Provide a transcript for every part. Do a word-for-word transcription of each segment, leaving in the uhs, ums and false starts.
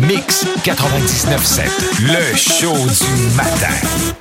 Mix quatre-vingt-dix-neuf sept, le show du matin.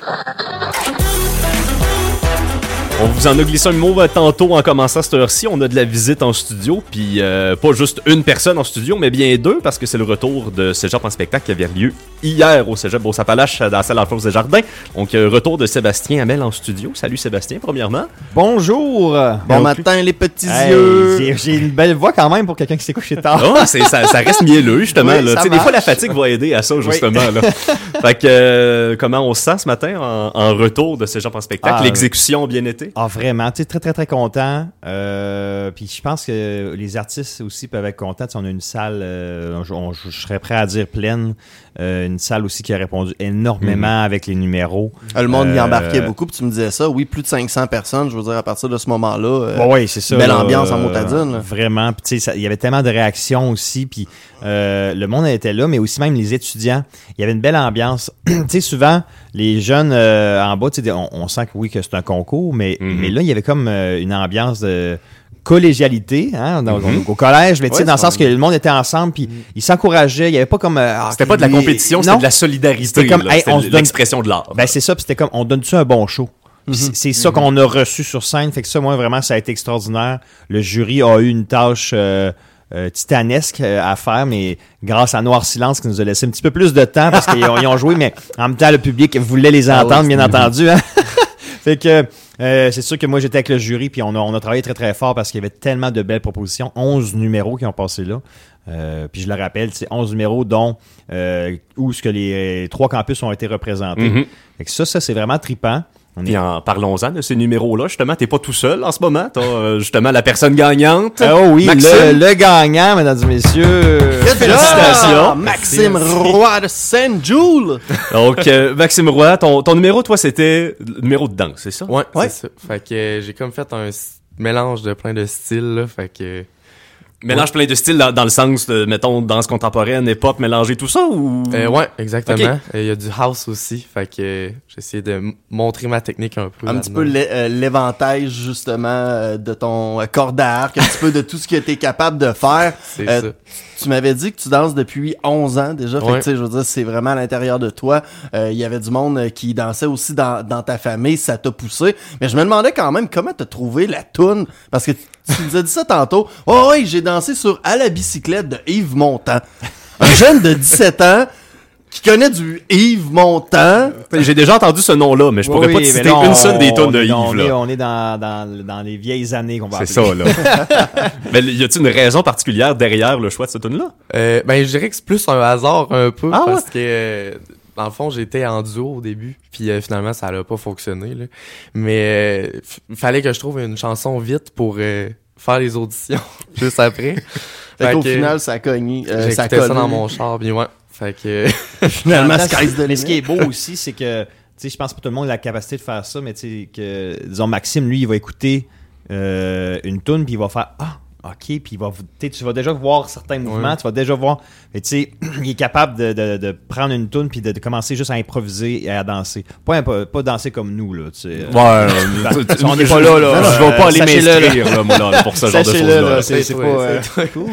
On vous en a glissé un mot tantôt en commençant cette heure-ci. On a de la visite en studio, puis euh, pas juste une personne en studio, mais bien deux, parce que c'est le retour de Cégep en spectacle qui avait lieu hier au Cégep Beauce-Appalaches dans la salle Alphonse Desjardins. Donc, euh, retour de Sébastien Hamel en studio. Salut Sébastien, premièrement. Bonjour! Bon matin, les petits Hey, yeux! j'ai, j'ai une belle voix quand même pour quelqu'un qui s'est couché tard. Oh, c'est, ça, ça reste mielleux, justement. Oui, là. ça Tu sais, des fois, la marche. fatigue va aider à ça, justement. Là. Fait que, euh, comment on se sent ce matin en, en retour de Cégep en spectacle? Ah, L'exécution a bien été? Ah, vraiment, tu sais, très, très, très content. Euh, puis je pense que les artistes aussi peuvent être contents. Tu sais, on a une salle, euh, je, on- je serais prêt à dire pleine, euh, une salle aussi qui a répondu énormément Mm-hmm. avec les numéros. Ah, le monde y Euh, embarquait beaucoup, puis tu me disais ça. Oui, plus de cinq cents personnes, je veux dire, à partir de ce moment-là. euh, Ouais, ouais, c'est ça. belle là, ambiance en euh, motadine, là. Vraiment. Puis, tu sais, ça- il y avait tellement de réactions aussi. Puis, euh, le monde était là, mais aussi même les étudiants. Il y avait une belle ambiance. Tu sais, souvent, les jeunes euh, en bas, tu sais, on, on sent que oui, que c'est un concours, mais, Mhm. mais là, il y avait comme euh, une ambiance de collégialité, hein, dans- Mhm. au collège, mais tu sais, Ouais, dans le c'est sens vrai. que le monde était ensemble, puis ils s'encourageaient. Il y avait pas comme... euh, ah, C'était pas de la lui- compétition, non. c'était de la solidarité. C'était comme, là. hey, C'était on se donne- l'expression de l'art. Ben, c'est ça, puis c'était comme, on donne-tu un bon show? Puis c'est- C'est ça qu'on a reçu sur scène. Fait que ça, moi, vraiment, ça a été extraordinaire. Le jury a eu une tâche euh, euh, titanesque euh, à faire, mais grâce à Noir Silence qui nous a laissé un petit peu plus de temps parce qu'ils ont, ils ont joué, mais en même temps, le public voulait les Ah entendre, oui, bien entendu. Hein? Fait que euh, c'est sûr que moi, j'étais avec le jury, puis on a, on a travaillé très, très fort parce qu'il y avait tellement de belles propositions. onze numéros qui ont passé là. Euh, puis je le rappelle, c'est onze numéros dont euh, où ce que les euh, trois campus ont été représentés. Mhm. Fait que ça, ça, c'est vraiment trippant. On est- Puis en parlons-en de ces numéros-là, justement, t'es pas tout seul en ce moment. T'as euh, justement la personne gagnante. Ah oh oui, Maxime. le, le gagnant, mesdames et messieurs. Good job! Félicitations. Maxime Roy de Saint-Jules! Donc, euh, Maxime Roy, ton, ton numéro, toi, c'était le numéro de danse, c'est ça? Ouais, Ouais. c'est ça. Fait que euh, j'ai comme fait un s- mélange de plein de styles, là. Fait que. Mélange plein de styles dans, dans le sens de, mettons, danse contemporaine et pop, mélanger tout ça ou? Euh, ouais, exactement. Ok. Il y a du house aussi. Fait que euh, j'ai essayé de m- montrer ma technique un peu. Un petit là-dedans. peu l'é- euh, l'éventail, justement, euh, de ton euh, corps d'arc, un petit peu de tout ce que t'es capable de faire. C'est Euh, ça. Tu m'avais dit que tu danses depuis onze ans déjà. Fait que, Ouais. tu sais, je veux dire, c'est vraiment à l'intérieur de toi. Euh, Il y avait du monde euh, qui dansait aussi dans, dans ta famille, ça t'a poussé. Mais je me demandais quand même comment t'as trouvé la toune. Parce que tu nous as dit ça tantôt. Oh oui, j'ai dansé sur À la bicyclette de Yves Montand. Un jeune de dix-sept ans qui connaît du Yves Montand. J'ai déjà entendu ce nom-là, mais je pourrais Oui, pas te mais citer là, une on- seule des tonnes de on est- Yves, on est, là. on est dans, dans, dans les vieilles années qu'on va C'est appeler. ça, là. Mais y a-t-il une raison particulière derrière le choix de cette tune-là? Euh, ben, je dirais que c'est plus un hasard un peu. Ah parce que, euh, dans le fond, j'étais en duo au début. Puis euh, finalement, ça n'a pas fonctionné, là. Mais euh, il fallait que je trouve une chanson vite pour euh, faire les auditions juste après. Fait Fait qu'au que, final, ça a cogné. euh, j'ai ça a écouté ça collé. dans mon char, bien ouais. Fait que... Finalement, En même temps, sky's the Mais ce qui est limit. beau aussi, c'est que, tu sais, je pense pas tout le monde a la capacité de faire ça, mais tu sais, que, disons, Maxime, lui, il va écouter euh, une tune puis il va faire Ah, OK, puis il va, tu sais, tu vas déjà voir certains mouvements, Ouais. tu vas déjà voir, mais tu sais, il est capable de, de, de prendre une tune puis de, de commencer juste à improviser et à danser. Pas, pas, pas danser comme nous, là, tu sais. Ouais, tu- on n'est pas là, là. Je vais pas Euh, aller sachez-le, m'inscrire, là, moi, là, pour ce genre de Sachez-le, choses-là. là, c'est c'est Ouais, pas... euh, c'est- cool.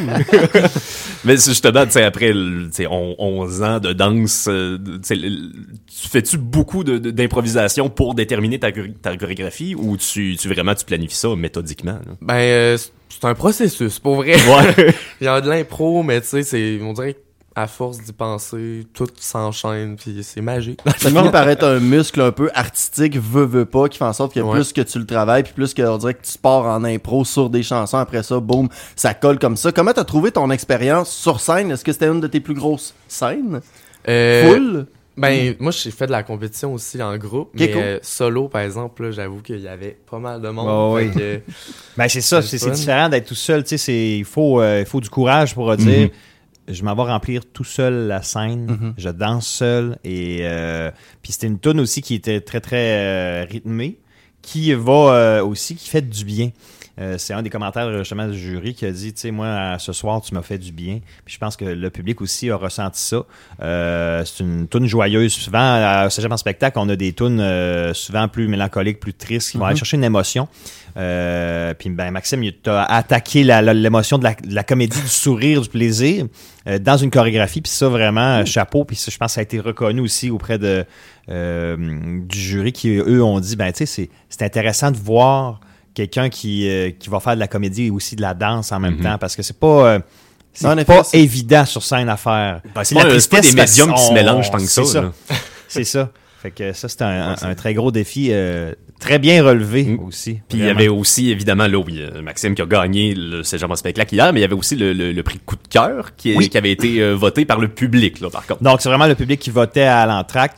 Mais c'est justement, tu sais, après, le- tu sais, on- onze ans de danse, euh, tu sais, le- tu fais-tu beaucoup de- de- d'improvisation pour déterminer ta, choré- ta chorégraphie ou tu, tu vraiment, tu planifies ça méthodiquement, là? Ben, euh, c'est- c'est un processus, pour vrai. Ouais. Il y a de l'impro, mais tu sais, c'est, on dirait qu'à force d'y penser, tout s'enchaîne, puis c'est magique. Ça finit par être un muscle un peu artistique, veut, veut pas, qui fait en sorte que Ouais. plus que tu le travailles, puis plus qu'on dirait que tu pars en impro sur des chansons, après ça, boum, ça colle comme ça. Comment t'as trouvé ton expérience sur scène? Est-ce que c'était une de tes plus grosses scènes? Euh, Full? Ben, moi, j'ai fait de la compétition aussi en groupe, Ok, mais cool. euh, solo, par exemple, là, j'avoue qu'il y avait pas mal de monde. Oh, fait oui. que, Ben c'est ça, C'est c'est le c'est fun. différent d'être tout seul, tu sais, c'est il faut euh, il faut du courage pour euh, dire je m'en vais remplir tout seul la scène, Mhm. je danse seul et euh, puis c'était une tune aussi qui était très très euh, rythmée qui va euh, aussi qui fait du bien. Euh, c'est un des commentaires justement du jury qui a dit, tu sais, moi, ce soir, tu m'as fait du bien. Puis je pense que le public aussi a ressenti ça. Euh, c'est une toune joyeuse. Souvent, au Cégep en spectacle, on a des tounes euh, souvent plus mélancoliques, plus tristes, qui vont mm-hmm. aller chercher une émotion. Euh, puis ben Maxime, il t'a attaqué la, la, l'émotion de la, de la comédie, du sourire, du plaisir euh, dans une chorégraphie. Puis ça, vraiment, mmh. chapeau. Puis ça, je pense que ça a été reconnu aussi auprès de euh, du jury qui, eux, ont dit, ben tu sais, c'est, c'est intéressant de voir quelqu'un qui, euh, qui va faire de la comédie et aussi de la danse en même mmh. temps, parce que c'est pas... Euh, c'est non, pas effet, évident sur scène à faire. Ben, c'est, c'est, la c'est pas des médiums qui se mélangent tant que ça. C'est ça. C'est ça. Fait que ça, c'est un, un, un très gros défi, euh, très bien relevé mmh. aussi. Puis il y avait aussi, évidemment, là, oui, Maxime qui a gagné le Cégep en spectacle hier, mais il y avait aussi le, le, le prix coup de cœur qui, oui. qui avait été euh, voté par le public, là, par contre. Donc, c'est vraiment le public qui votait à l'entracte.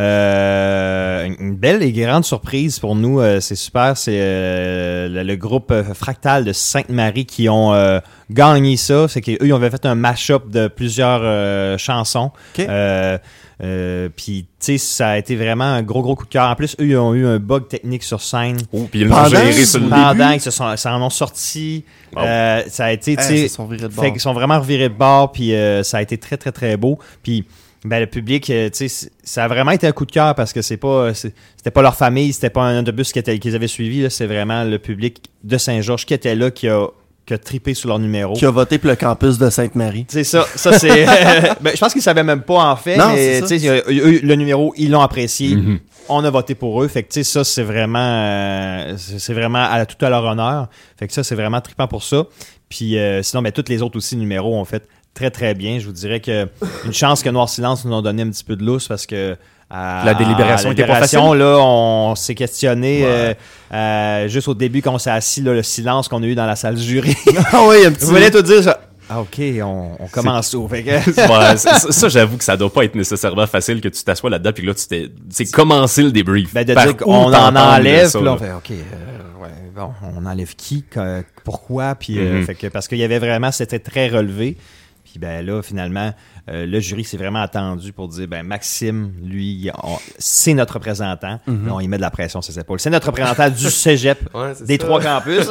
Euh, une belle et grande surprise pour nous, euh, c'est super. C'est euh, le, le groupe Fractal de Sainte-Marie qui ont euh, gagné ça. C'est qu'eux, ils avaient fait un mash-up de plusieurs euh, chansons. Okay. Euh, Euh, puis tu sais, ça a été vraiment un gros gros coup de cœur. En plus, eux ils ont eu un bug technique sur scène. Oh, puis ils l'ont géré sur le pendant début. Ils se sont, ça en ont sorti. Wow. Euh, ça a été, tu sais, ils sont virés de bord. Fait qu'ils sont vraiment revirés de bord. Puis euh, ça a été très très très beau. Puis ben le public, euh, tu sais, ça a vraiment été un coup de cœur parce que c'est pas, c'est, c'était pas leur famille, c'était pas un autobus qui était, qu'ils avaient suivi. Là, c'est vraiment le public de Saint-Georges qui était là, qui a qui a trippé sur leur numéro. Qui a voté pour le campus de Sainte-Marie. C'est ça. Ça, c'est... ben, je pense qu'ils savaient même pas, en fait. Non, mais, tu sais, eux, le numéro, ils l'ont apprécié. Mm-hmm. On a voté pour eux. Fait que, tu sais, ça, c'est vraiment... Euh, c'est vraiment à, tout à leur honneur. Fait que ça, c'est vraiment trippant pour ça. Puis, euh, sinon, ben, toutes les autres aussi numéros ont fait très, très bien. Je vous dirais que une chance que Noir Silence nous ont donné un petit peu de lousse parce que À, la délibération était pas facile. Là, on s'est questionné ouais. euh, euh, juste au début quand on s'est assis, là, le silence qu'on a eu dans la salle du jury. Ah oui, un petit. Vous voulez tout dire ça? Ah ok, on, on commence au fait que... ouais, ça, ça, j'avoue que ça doit pas être nécessairement facile que tu t'assoies là-dedans puis que là tu t'es, c'est commencer le débrief. Ben de Par dire qu'on en enlève, puis là on fait ok, euh, ouais, bon, on enlève qui, que, pourquoi, puis euh, mm-hmm. fait que parce qu'il y avait vraiment, c'était très relevé. Puis ben là, finalement, euh, le jury s'est vraiment attendu pour dire, ben Maxime, lui, on, c'est notre représentant. Mm-hmm. Là, on y met de la pression sur ses épaules. C'est notre représentant du Cégep, ouais, des ça. trois campus.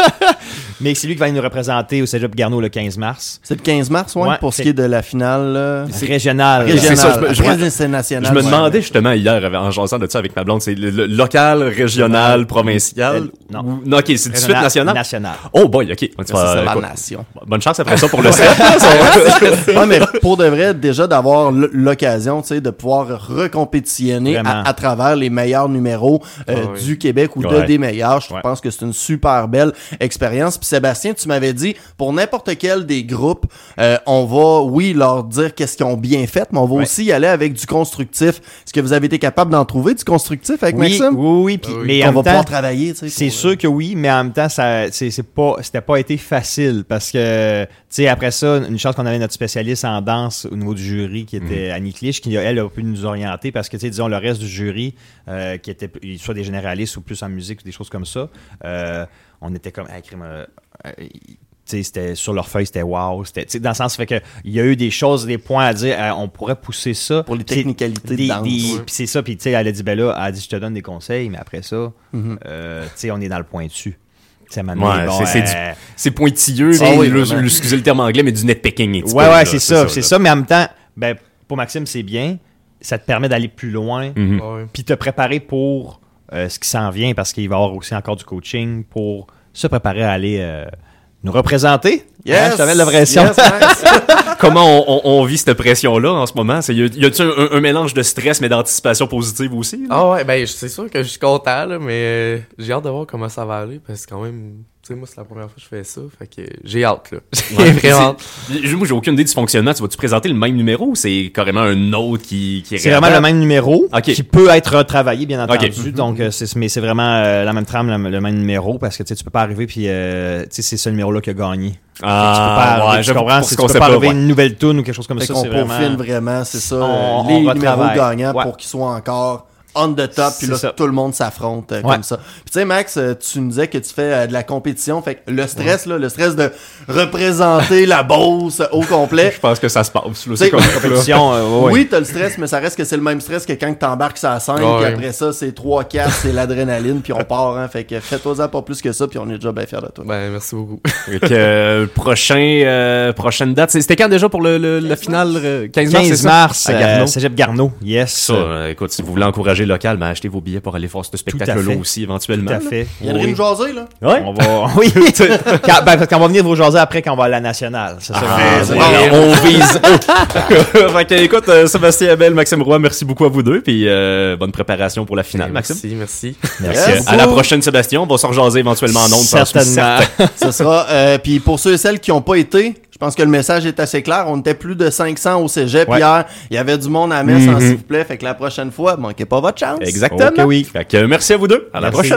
Mais c'est lui qui va nous représenter au Cégep Garneau le quinze mars. C'est le quinze mars, ouais, ouais pour ce qui est de la finale. Euh... C'est régional. Régional. C'est ça, je, je, Après, c'est national. Je me demandais ouais. justement hier, en jasant de ça avec ma blonde, c'est le, le local, régional, provincial. Euh, non. Ou, non, ok, c'est tout de suite national. National. Oh boy, ok. C'est, c'est ça, la nation. Bonne chance après ça pour le C. Ouais, mais pour de vrai, déjà d'avoir l'occasion, tu sais, de pouvoir recompétitionner à, à travers les meilleurs numéros euh, oh, oui. du Québec ou ouais. de des meilleurs, je ouais. pense que c'est une super belle expérience. Puis Sébastien, tu m'avais dit, pour n'importe quel des groupes, euh, on va, oui, leur dire qu'est-ce qu'ils ont bien fait, mais on va ouais. aussi y aller avec du constructif. Est-ce que vous avez été capable d'en trouver du constructif avec oui, Maxime? Oui, oui, puis oui. mais on en va temps, pouvoir travailler, tu sais. C'est pour, sûr que oui, mais en même temps, ça, c'est, c'est pas, c'était pas été facile parce que, tu sais, après ça, une chance qu'on avait notre spécialiste en danse au niveau du jury qui était mmh. Annie Clich, qui elle a pu nous orienter parce que, tu sais, disons, le reste du jury, euh, qui était soit des généralistes ou plus en musique ou des choses comme ça, euh, on était comme, hey, crime, euh, euh, t'sais, c'était sur leur feuille, c'était wow, c'était dans le sens fait que il y a eu des choses, des points à dire, euh, on pourrait pousser ça pour les technicalités des, de danse. Puis c'est ça, puis tu sais, elle a dit ben là, elle a dit je te donne des conseils, mais après ça, mm-hmm. euh, tu sais, on est dans le pointu. Ça m'a ouais, bon, c'est, c'est, euh, du, c'est pointilleux, c'est, oui, le, le, excusez le terme anglais, mais du nitpicking. Ouais, peu, ouais, là, c'est, c'est ça, ça c'est ça, mais en même temps, ben pour Maxime, c'est bien, ça te permet d'aller plus loin, mm-hmm. ouais. puis te préparer pour euh, ce qui s'en vient, parce qu'il va y avoir aussi encore du coaching pour se préparer à aller euh, nous représenter. Yes, hein, je t'avais la pression. Yes, nice. Comment on, on, on vit cette pression-là en ce moment? C'est, y, a, y a-tu un, un mélange de stress mais d'anticipation positive aussi? Ah oh ouais, ben c'est sûr que je suis content, là, mais euh, j'ai hâte de voir comment ça va aller parce que quand même, tu sais, moi c'est la première fois que je fais ça, fait que j'ai hâte, là. J'ai ouais, vraiment hâte. Moi j'ai aucune idée du fonctionnement. Tu vas-tu présenter le même numéro ou c'est carrément un autre qui, qui est C'est vraiment le même numéro okay. qui peut être retravaillé, bien entendu. Okay. Donc, euh, c'est, mais c'est vraiment euh, la même trame, le, le même numéro parce que tu sais, tu peux pas arriver puis euh, tu sais, c'est ce numéro-là qui a gagné. Ah, tu peux pas arriver, ouais, tu comprends, si tu peux pas, pas arriver ouais. une nouvelle tune ou quelque chose comme fait ça, qu'on c'est vraiment... peaufine vraiment, c'est ça, on, les on numéros gagnants ouais. pour qu'ils soient encore on the top, puis là, C'est ça. tout le monde s'affronte euh, Ouais. comme ça. Puis tu sais, Max, euh, tu nous disais que tu fais euh, de la compétition, fait que le stress, là, le stress de représenter la Beauce au complet. Je pense que ça se passe. Là, C'est c'est comme ça. Compétition, euh, ouais. Oui, t'as le stress, mais ça reste que c'est le même stress que quand t'embarques sur la scène, Ouais. puis après ça, c'est trois quatre, c'est l'adrénaline, puis on part, hein. Fait que fais-toi-en pas plus que ça, puis on est déjà bien fiers de toi. Ben, merci beaucoup. Fait que, euh, prochain, euh, prochaine date, c'est- c'était quand déjà pour le, le, la finale? euh, quinze mars, c'est quinze ça? mars, À Garneau. euh, Cégep Garneau, yes. Ça, euh, écoute, si vous voulez encourager local, ben, achetez vos billets pour aller voir ce spectacle-là fait. aussi, éventuellement. Tout à fait. Viendrez Oui. nous jaser, là. Ouais. On va, oui. Quand, ben, parce qu'on va venir vous jaser après quand on va à la nationale. C'est ça. Ah, qu'on va voilà, dire. on vise haut. Fait que, écoute, euh, Sébastien Abel, Maxime Roy, merci beaucoup à vous deux, puis euh, bonne préparation pour la finale, Maxime. Merci, merci. Merci. Yes. À la prochaine, Sébastien. On va se rejaser éventuellement en ondes. j'en suis Certainement. certain. Ce sera, euh, puis pour ceux et celles qui n'ont pas été, je pense que le message est assez clair. On était plus de cinq cents au cégep Ouais. hier. Il y avait du monde à la messe, Mhm. hein, s'il vous plaît. Fait que la prochaine fois, manquez pas votre chance. Exactement. Ok, oui. Fait que, euh, merci à vous deux. À la Merci. prochaine.